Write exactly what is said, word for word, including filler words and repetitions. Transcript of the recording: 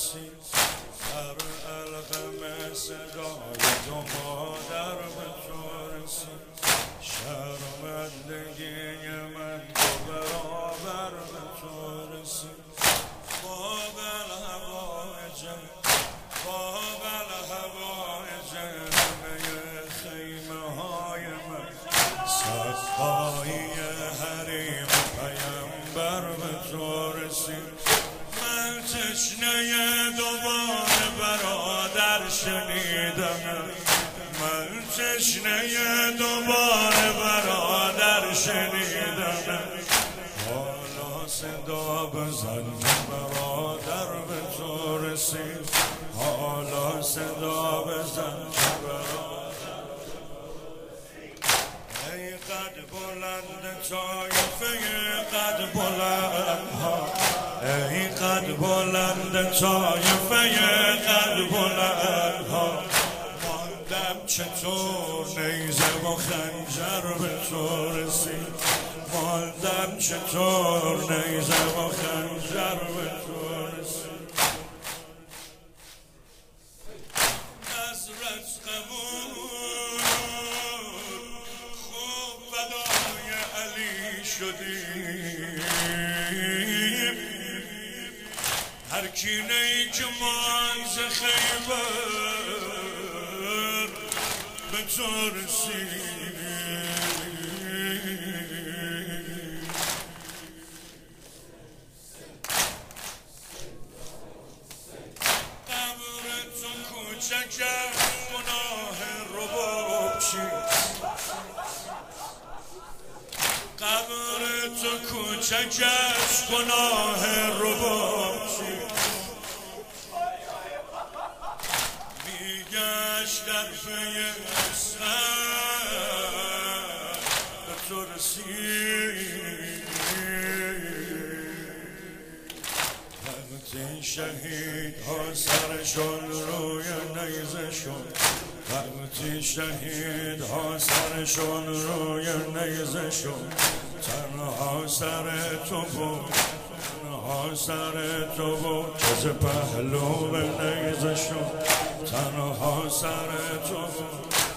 رسید در القمه صدای دو مادر به تو رسید شرمندگی من تو برابر به تو رسید باب الهوایج باب الهوایج همه خیمه های من صفایی حریم پیمبر به تو رسید من تشنه دوباره برادر شنیدم من تشنه دوباره برادر شنیدم حالا صدا بزن برادر به تو رسید حالا صدا بزن برادر ای قد بلند طایفه قد بلند ها ای قد بلند طایفه قد بلند ها ماندم چطور نیزه و خنجر به تو رسید ماندم چطور نیزه و خنجر به تو رسید نظرت قبول خوب فدای علی شدیم هر کینه‌ای که من ز خیبر به تو رسید قبر تو کوچک گناه رباب چید قبر تو کوچک گناه رباب چید میگشت در پی سر به تو رسید وقتی شهید ها سرشون روی نیزه شد وقتی شهید ها سرشون روی نیزه شد تنها سر تو بود تنها سر تو بود که ز پهلو به نیزه شد تنها سر تو بود